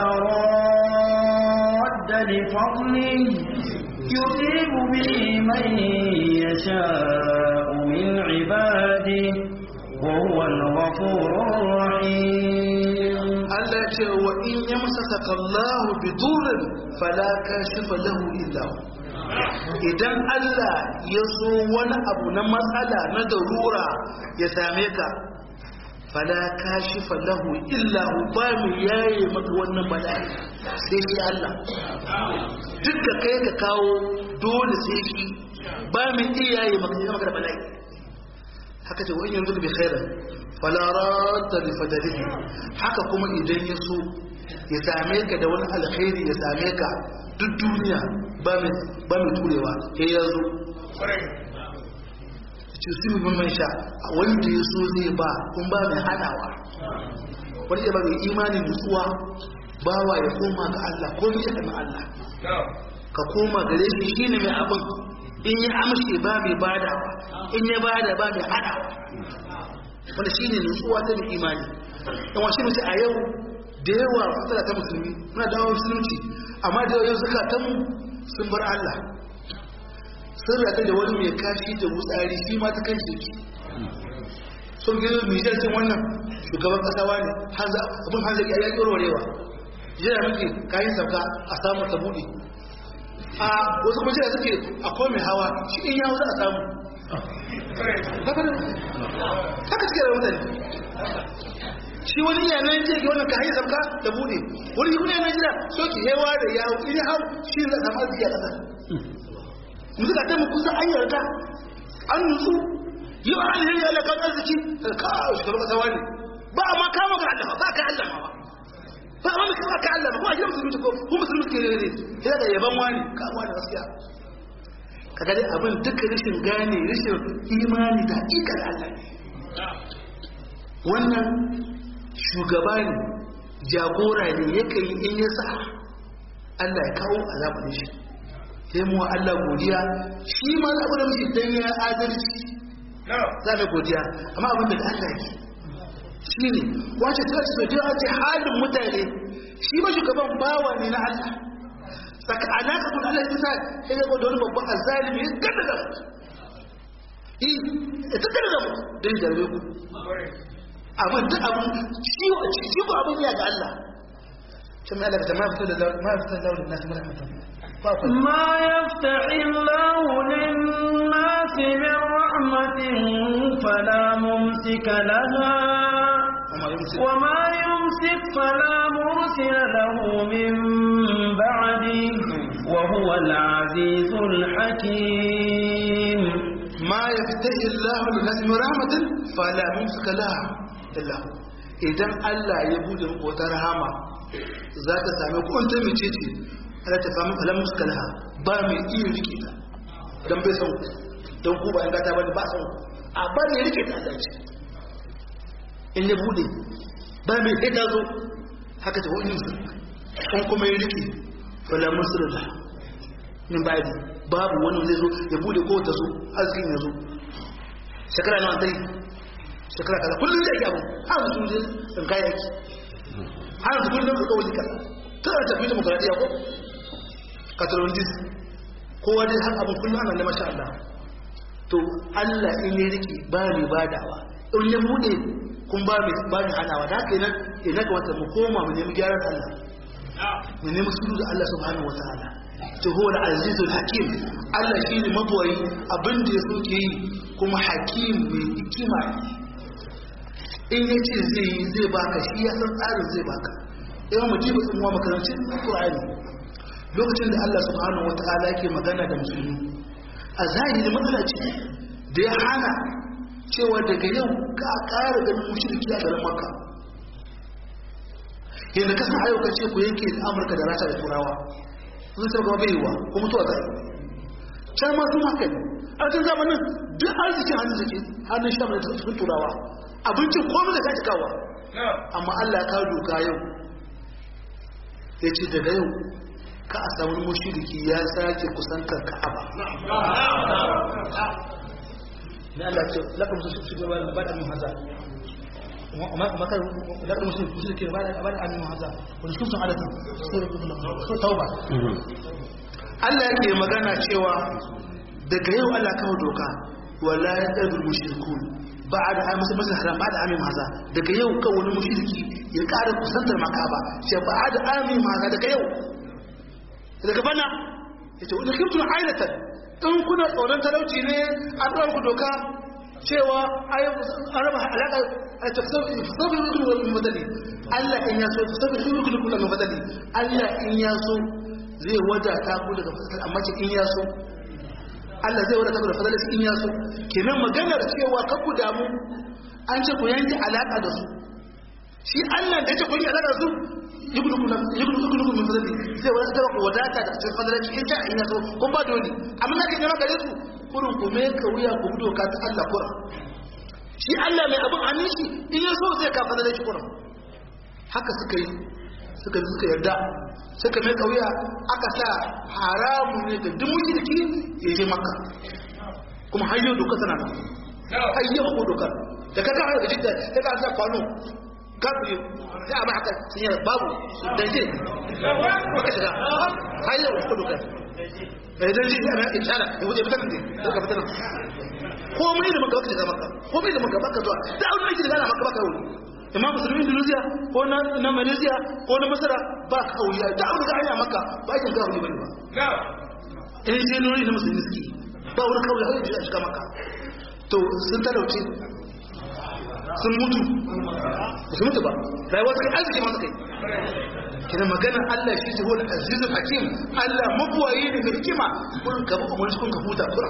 راد لفضله يصيب به من يشاء من عباده وهو الغفور الرحيم الله وإن يمسسك الله بضر فلا كاشف له إلا هو idan Allah ya so wani abu na matsala na darura ya same ka fala kashifa lahu illa hu ba mu yaye maka wannan bala'i sai shi Allah duk da kai ka kawo dole sai shi ba mu iyaye maka da bala'i haka ce wani yanzu bi khairan fala radda li fadlihi haka kuma idan ya so ya same ka da wani alkhairi ya same ka duk duniya ba mu turewa sai ya zo cikin mun sha wanda ya so zai ba kun ba mai hadawa wanda ba mai imani nutsuwa bawa ya koma ga Allah ko mai shaka Allah ka koma gare shi shine mai abin in ya amshe ba mai badawa in ya bada ba mai hadawa wanda shine nutsuwa ta mai imani dan washi mace a yau da yawa fasara ta musulmi muna dawo musulunci amma da yau zakatan sun bar Allah sun rata da wani mai kashi da wutsari shi ma ta kan shi sun gina nijar cin wannan shugaban kasawa ne abin hanzari a yaƙi warwarewa jira muke kayan sauka a samun ta buɗe a wasu kuma jira suke akwai mai hawa shi in ya wuza a samu haka cike da mutane shi wani yanar jirgi wannan ka hanyar sauka da buɗe wani yi kuna yanar jira soke hewa da yawo in hau shi za a samu arziki a ƙasa mutu ka taimaka kusa an yarda an nutsu yi wa alheri ya kan arziki kawo shugaban kasa wani ba a ma kama ga Allah ba ka Allah ma ba a ma kama ka Allah ba kuma a gina musulmi ko musulmi ke ne ya da yaban wani ka wani gaskiya ka gani abin duka rashin gane rashin imani da hakikar Allah wannan shugaba ne jagora ne yake yi in ya sa Allah ya kawo azabar shi sai mu Allah godiya shi ma za ku da mishi dan ya adalci za mu godiya amma abin da Allah yake shine wace ta ce da ce halin mutane shi ma shugaban bawa ne na Allah saka alaka kun Allah ya sa sai ga wani babban azalimi ya kada da ita kada da dan jarbe ku abin duk abin shi ko abin ya ga Allah kuma Allah ta ma fita da nasu mana ما يفتح الله للناس من رحمة فلا ممسك لها وما يمسك فلا مرسل له من بعده وهو العزيز الحكيم ما يفتح الله للناس من رحمة فلا ممسك لها إلا هو إذن الله يبود وترحمة ذات سامي كنت مجيتي ala ta samu alam muskalaha ba mai iya rike ta don bai son don ku ba in gata bane ba son a bari ya rike ta dace in ya bude ba mai sai ta zo haka ta wani su kan kuma ya rike fala musrila min ba'di babu wani zai zo ya bude ko ta zo arzikin ya zo shekara nawa ta yi shekara kaza kullum da yake abu har su je in kai yaki har su kullum ka kawai kaza tana tafi demokradiya ko katalonjis kowa dai har abin kullum ana da masha Allah to Allah in ya rike ba mai badawa in ya bude kun ba mai hanawa da haka nan ina ga wata mu koma mu nemi gyaran Allah mu nemi sulhu da Allah subhanahu wataala to huwa al-azizul hakim Allah shi ne mabwayi abin da ya soke yi kuma hakim mai hikima in ya ce zai baka shi ya san tsarin zai baka yawan mutum sun wa makarancin Qur'ani lokacin da Allah subhanahu wataala yake magana da musulmi a zahiri matsala ce da ya hana cewa daga yau ka ƙara ganin mushriki a garin Makka yadda kasan ayyuka ce ku yanke Amurka da Rasha da Turawa sun sai gaba baiwa ko mutuwa zai can ma sun haka ne a cikin zamanin duk arzikin hannun suke hannun sham da cikin Turawa abincin komai da kaji kawa amma Allah ya kawo doka yau ya ce daga yau ka a samun mushriki ya sake kusantar Ka'aba na Allah ce lakum su ba da mun haza amma kan lakum su ke ba da mun haza wani sun adatan so tauba Allah yake magana cewa daga yau Allah kawo doka wala yadul mushrikun ba'da amsa masa haram ba'da amin haza daga yau kan wani mushriki ya ƙara kusantar Ka'aba sai ba'da amin haza daga yau daga bana yace wani kimtu ailatan in kuna tsoron talauci ne an ɗauku doka cewa an raba alaƙa a tafi rukun madali Allah in ya so tafi rukun madali Allah in ya so zai wadata ku daga fasal amma ce in ya so Allah zai wadata ku da fasal in ya so kenan maganar cewa kan ku damu an ce ku yanke alaƙa da su shi Allah da ya ce ku yi alaƙa da su yugulukun min fadali zai wadata ku wadata da cikin fadalanci in ta in ya so kun ba dole amma na kan yana gare su kurin ku mai ka wuya ku budo ka ta Allah kurin shi Allah mai abin hannun shi in ya so zai ka fadalanci kurin haka suka yarda suka mai ka wuya aka sa haramu ne da duk mushriki ya je Makka kuma har yau doka tana nan har yau ko doka da kaga har da jidda kaga sa kwano kafin sai a ba haka sun yi babu da ce baka shiga har yau ko doka idan ji ana ishara ya wuce fitan ne daga fitan komai da maka shiga Makka komai da maka baka zuwa da aure ake da Makka baka wuri imam musulmi Indonesia ko na Malaysia ko na Masar ba ka wuya da aure ga hanya Makka ba kin ga wuri bane ba eh je nuri na musulmi suke ba wurin kawai har ya shiga Makka to sun talauce sun mutu su mutu ba rayuwa sai arziki masu kai kina magana Allah shi ce wani azizul hakim Allah mabuwayi ne mai hikima kun ka ba kuma kun ka huta kura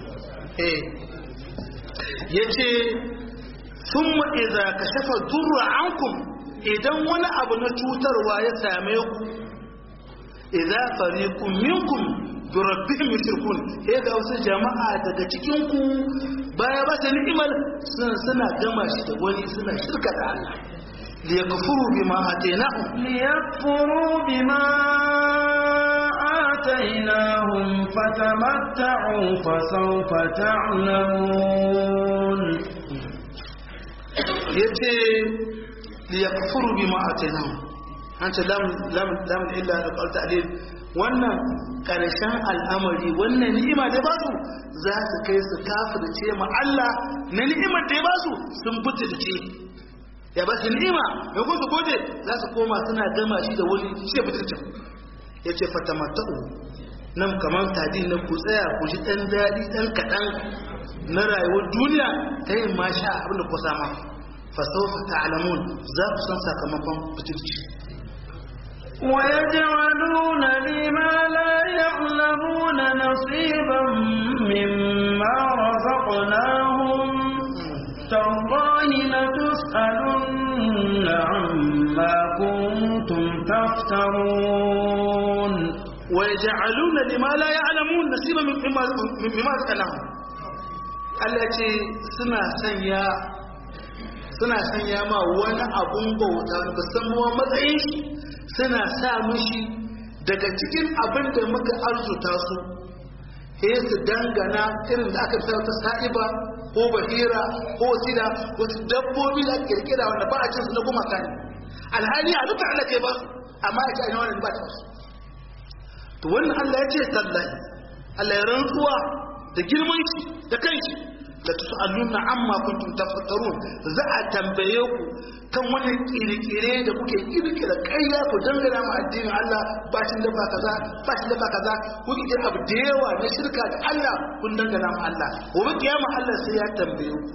yace thumma idza kashafa durra ankum idan wani abu na cutarwa ya same ku idza fariqum minkum bi rabbihim yushrikun ga wasu jama'a daga cikin ku baya ba ta ni'imar suna gama shi da wani suna shirka da Allah liyakfuru bima atainahum fatamatta'u fasawfa ta'lamun yace liyakfuru bima atainahum anta lam illa al-ta'dil wannan karshen al'amari wannan ni'ima da ba su za su kai su kafirce ma Allah na ni'imar da ya ba su sun butulce ya ba su ni'ima mai kun su gode za su koma suna gama shi da wani shi butulcin ya ce fatamatta'u nan kamar tadi na ku tsaya ku ji ɗan daɗi ɗan kaɗan na rayuwar duniya ta yin ma sha abin da ku sama fasaufa ta'lamun za ku san sakamakon butulci ويجعلون لما لا يعلمون نصيبا مما رزقناهم تالله لتسألن عما كنتم تفترون wa yaj'aluna lima la ya'lamun nasiban mimma razaqnahum Allah ya ce suna sanya ma wani abun bauta musamman matsayin shi suna sa mishi daga cikin abin da muka arzuta su sai su dangana irin da aka fitar ta sa'iba ko bahira ko sida wasu dabbobi da kirkira wanda ba a cin su na gumaka ne alhali a duka Allah ke ba su amma ya ce a yi wani ba ta su to wannan Allah ya ce tallahi Allah ya rantsuwa da girman shi da kanshi la tusaluna amma kuntum tafakkarun za a tambaye ku kan wannan kirkire da kuke kirkira ƙarya ku dangana ma addinin Allah ba shi da ba kaza ku kirkira abu da yawa na shirka da Allah kun dangana ma Allah gobe kiyama Allah sai ya tambaye ku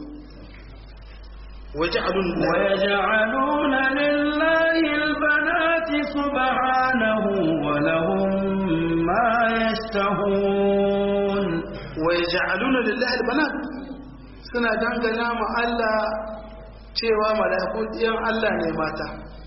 ويجعلون لله البنات سبحانه ولهم ما يشتهون ويجعلون لله البنات suna dangana ma Allah cewa mala'iku ɗiyan Allah ne mata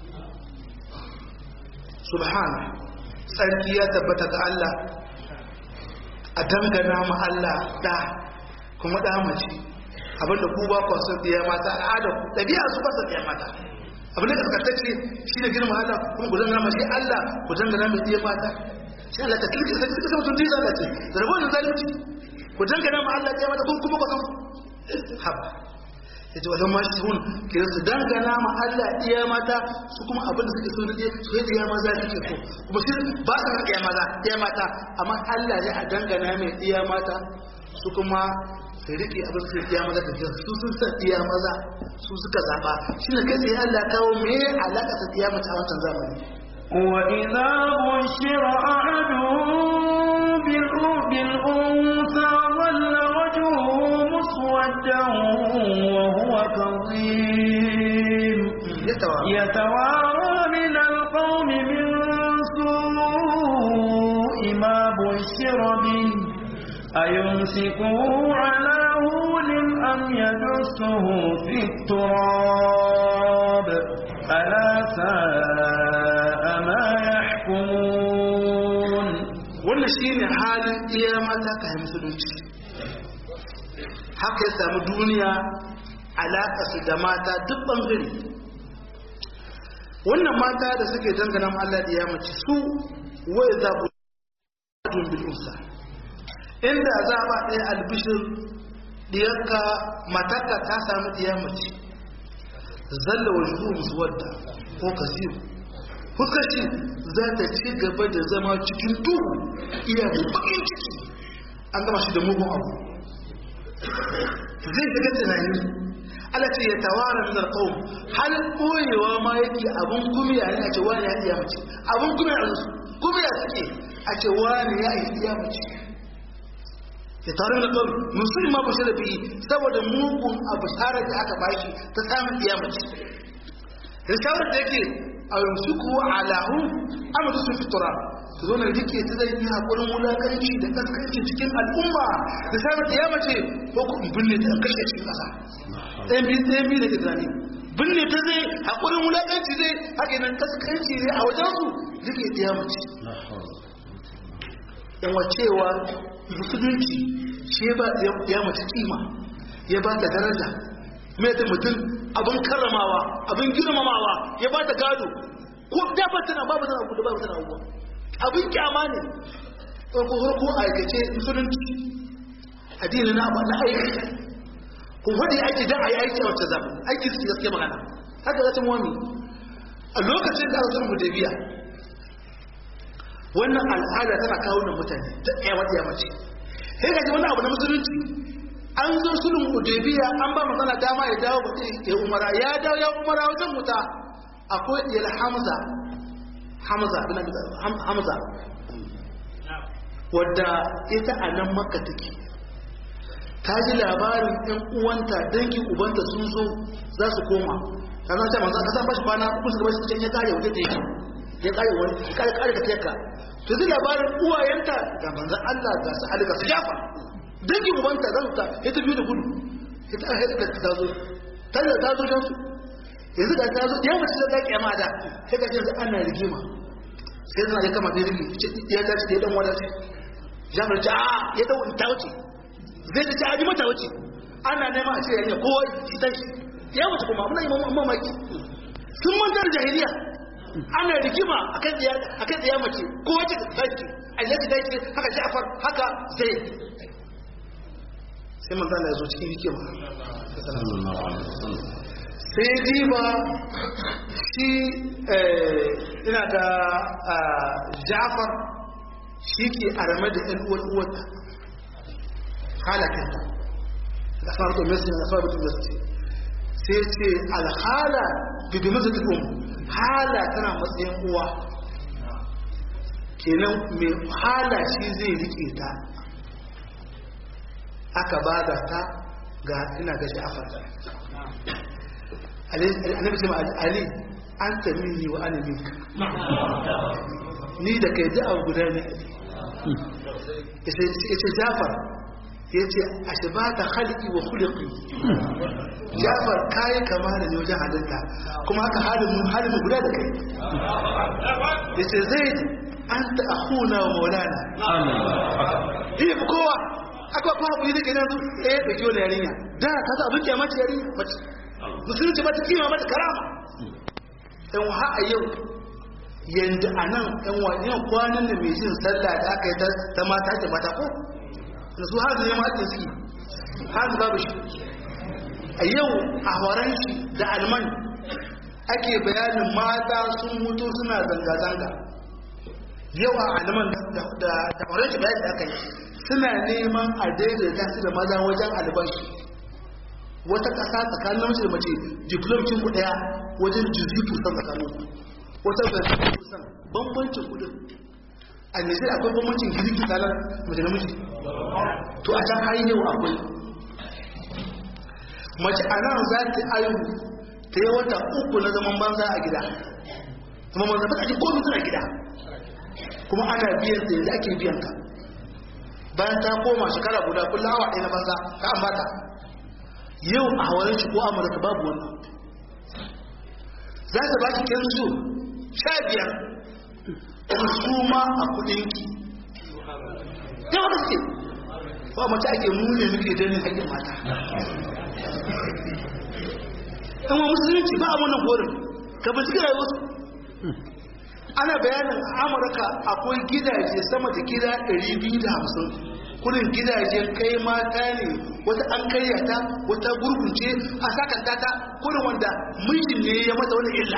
subhana sarki ya tabbata ga Allah a dangana ma Allah da kuma da mace abinda ku ba ku son ɗiya mata al'ada ku ɗabi'a su ba su ɗiya mata abinda kaskantacce shi ne girma Allah kuma ku dangana ma shi Allah ku dangana ma ɗiya mata shi Allah ta kirki sai kisa mutum zai zalace da rabon zalunci ku dangana ma Allah ɗiya mata kuma ku san haba yace wajen ma shi hun ke su dangana ma Allah iya mata su kuma abin da suke so ne su yi iya maza suke so kuma shi ba su iya maza iya mata amma Allah ne a dangana mai iya mata su kuma su rike abin su iya maza da su sun san iya maza su suka zaba shine kai sai Allah ya kawo me alaka ta iya mata a wancan zamani وإذا بشر أحدهم بالأنثى ظل وجهه مسودا وهو كظيم يتوارى من القوم من سوء ما بشر به أيمسكه على هون أم يدسه في التراب ألا ساء ما يحكمون wannan shine halin iya mata ka musulunci haka ya samu duniya alaƙa su da mata duk bangare wannan mata da suke dangana ma Allah da ya mace su wai za bu bil unsa inda za ba ɗaya albishir diyarka mataka ta samu diya mace zalla wajhu muswadda ko kasir fuskaci za ta ci gaba da zama cikin duhu iya da bakin ciki an gama shi da mugun abu zai daga tunani Allah ce ya tawara min alqawm hal koyewa ma yake abun kumiya ne a ce wani ya iya mace abun kumiya suke a ce wani ya iya mace ya tawara min alqawm musulmi ma bushe da bi saboda mugun abu tsara da aka bashi ta samun iya mace risalar da yake a yansuku alahu amadu su fitura su zo na rike ta zai yi haƙurin wulaƙanci da ƙasƙanci cikin al'umma da samun da ya mace ko ku binne ta kashe cikin ƙasa ɗayan biyu da ke zane binne ta zai haƙurin wulaƙanci zai haƙe nan ƙasƙanci ne a wajensu rike ta ya mace yan wacewa musulunci shi ba ya mace kima ya ba ta daraja mai da mutum abin karramawa abin girmamawa ya ba ta gado ko da ba tana babu tana gudu babu tana abubuwa abin kyama ne ko harko aikace musulunci addini na abu na aiki ko wani aiki da a yi aiki a wacce zama aiki su gaske magana haka zata muwami a lokacin da aka zama hudabiya wannan al'ada tana kawo nan mutane ta ya mace sai ga wani abu na musulunci an zo sulhun hudaybiya an ba magana dama ya dawo ya umara ya dawo ya umara wajen muta akwai iyal hamza wadda ita a nan makka take ta ji labarin ɗan uwanta dangin ubanta sun zo za su koma ta zama ta manzo ka bashi kwana uku su gaba su can ya kare wajen da yake ya kare wani kare ka teka to ji labarin uwayenta ga manzo Allah ga su alika su jafa dangin ubanta za su ta ya tafi da gudu ya ta haɗa da ta zo ta zo don su yanzu da ta zo ya mace da ta kyama da sai ka ce yanzu ana rigima sai suna ya kama da rigi ya dace da ya dan wadace Jafar ce ya dau ta wuce zai ta aji mata wuce ana nema a ce yanya kowa ita ya wuce kuma muna yi mamaki sun mantar jahiliya ana rigima akan da ya mace kowa ce ta dace ayyaki dace haka Jafar haka zai sai manzo Allah ya zo cikin hikima sai diba shi ina da Ja'far shi ke arame da ɗan uwata halakanta da asma'u messi da asma'u messi sai ce alhala bibi mazatin hala tana matsayin uwa kenan mai hala shi zai rike ta aka bada ta ga ina ga Ja'far annabi sai Ali anta minni wa ana minka ni da kai da abu guda ne yace Ja'far yace ashbata khalqi wa khuluqi Ja'far kai kamar ne wajen halitta kuma haka halin mu guda da kai yace Zaid anta akhuna wa maulana amin kowa aka fa abu yake nan da kiyo da yarinya da ka sa abin kiyamaci yarinya mace musulunci ba ta kima mata karama ɗan ha a yau yanda a nan ɗan wajen kwanan da mai jin sallah da aka yi ta mata da mata ko da su hazu ne mata suke hazu babu shi a yau a horon shi da alman ake bayanin mata sun mutu suna zanga-zanga yau a alman da horon shi bayan da aka yi suna neman a daidaita su da maza wajen albashi wata ƙasa tsakanin namiji da mace diplomcin ku ɗaya wajen jizifu san tsakanin ku wata zai kusan bambancin kudin a nijar akwai bambancin girki tsanar mace namiji to a can har yau akwai mace a nan za ta ayu ta yi wata uku na zaman banza a gida kuma manzan ba ta ji komi suna gida kuma ana biyan ta yanzu ake biyan ka bayan ta koma shekara guda kullum awa ɗaya na banza ka ambata yau a hawarin shi ko amurka babu wannan za ta ba ki kensu 15 kuma su ma a kudinki yawa da suke ba mace ake mune muke danin haƙƙin mata ɗan wa musulunci ba a wannan horin ka bincike rayuwarsu ana bayanin amurka akwai gidaje sama da gida 250 kudin gidajen kai mata ne wata an karya ta wata gurgunce a sakanta ta kudin wanda mijin ne ya mata wani illa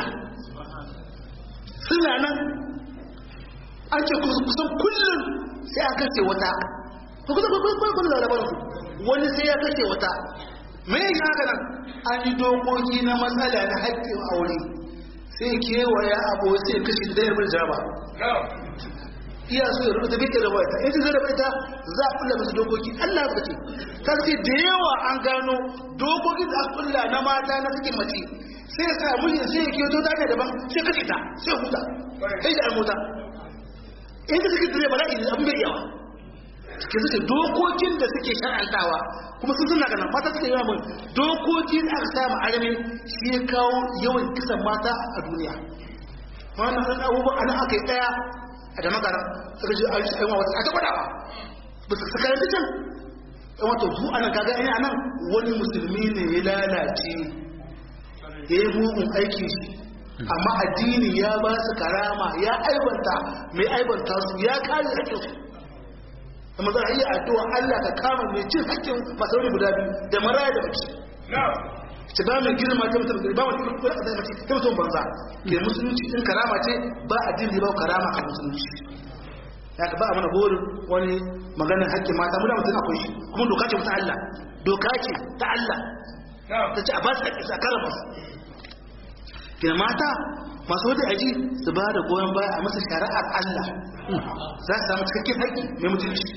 suna nan an ce kusan kullum sai a kace wata kusan da labarin wani sai ya kace wata mai yin haka nan an yi dokoki na matsala na haƙƙin aure sai kewaya abu sai kashe da yarbar jaba iya so ya rubuta bai da wata in zai rubuta ta za a kulla masa dokoki Allah ya ce ta ce da yawa an gano dokoki da aka kulla na mata na cikin mace sai sa miji sai ya kiyo ta ne daban sai kace ta sai huta sai da almota in ka cikin dare bala'i abin bai yawa ke suke dokokin da suke shar'antawa kuma sun suna ganin mata suke yawa mun dokoki da aka samu arami shi ya kawo yawan kisan mata a duniya wannan abubuwa ana aka yi daya a da makara suka ji a yi wata a ta kwadawa ba su karanta can yan wato su ana kaga yan anan wani musulmi ne ya lalace ya yi mugun aiki shi amma addini ya ba su karama ya aibanta mai aibanta su ya kare hakkin su amma za a iya addu'a Allah ka kama mai cin hakkin masauri guda biyu da maraya da mace ce ba mai girma ta mutum ba wani kuma da mace ta mutum banza ke musulunci in karama ce ba addini ba karama a musulunci ya ka ba a mana horin wani maganar hakkin mata mu da mutum akwai shi kuma doka ce ta Allah doka ce ta Allah ta ce a ba su hakki a karama su ke mata masu wadda aji su ba da goyon baya a masa shari'ar Allah za su samu cikakken haƙƙi mai mutunci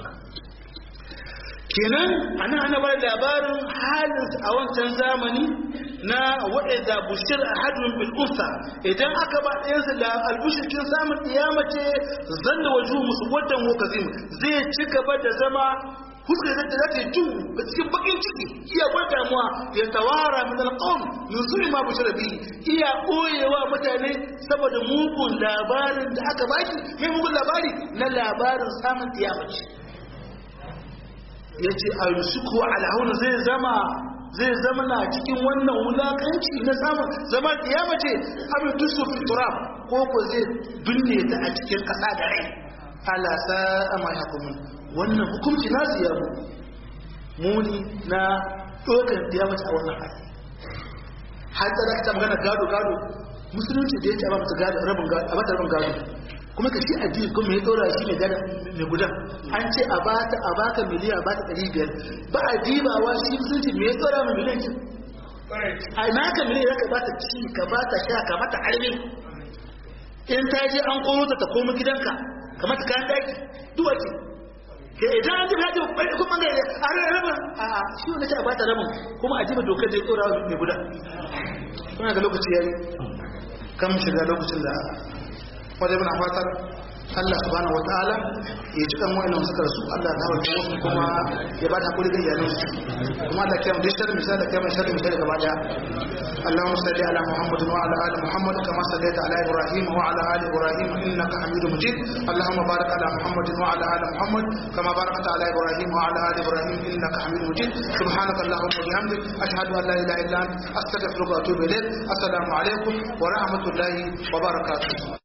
kenan ana ana ba da labarin halin a wancan zamani na waɗanda bushir a hadin bil'usa idan aka ba ɗayansu da albushikin samun ɗiyamace zanda waju musu wadda mokazin zai ci gaba da zama fuskar da za ta yi ju da cikin bakin ciki iya gwada damuwa ya tawara min alqawm nuzuri ma bushara bi iya koyewa mutane saboda mugun labarin da aka baki mai mugun labari na labarin samun tiyamaci yace ayusuku ala hawn zai zama na cikin wannan wulakanci na samun zama tiyamace abin dusu fi turab ko zai binne ta a cikin kasa da rai ala sa'a ma yahkumun wannan hukunci nasu ya muni na ɗaukar tiyamace a wannan hali har da ta magana gado musulunci da ya ce a mata rabin gado kuma ka shi addini kuma ya ɗora shi ne gada mai gudan an ce a baka miliyan a baka 500 ba a dibawa shi musulunci mai ya ɗora mai miliyan kin a naka miliyan ya ka bata ci ka bata sha ka mata armi in ta je an koro ta koma gidanka ka mata kayan daki duwace ke idan an ji haji kuma ga a rabin a shi wani ta bata rabin kuma a jiba dokar da ya ɗora mai gudan suna ga lokaci ya yi kan shiga lokacin da wajen muna fatar Allah subhanahu wataala ya ci kan wa'annan suka rasu Allah ya dawo da su kuma ya ba ta hakuri ga iyalan su kuma Allah ya mu dishar misali da kai sharri misali gaba daya Allahumma salli ala Muhammad wa ala ali Muhammad kama sallaita ala Ibrahim wa ala ali Ibrahim innaka Hamidum Majid Allahumma barik ala Muhammad wa ala ali Muhammad kama barakta ala Ibrahim wa ala ali Ibrahim innaka Hamidum Majid subhanaka Allahumma wa bihamdik ashhadu an la ilaha illa anta astaghfiruka wa atubu ilayk assalamu alaikum wa rahmatullahi wa barakatuh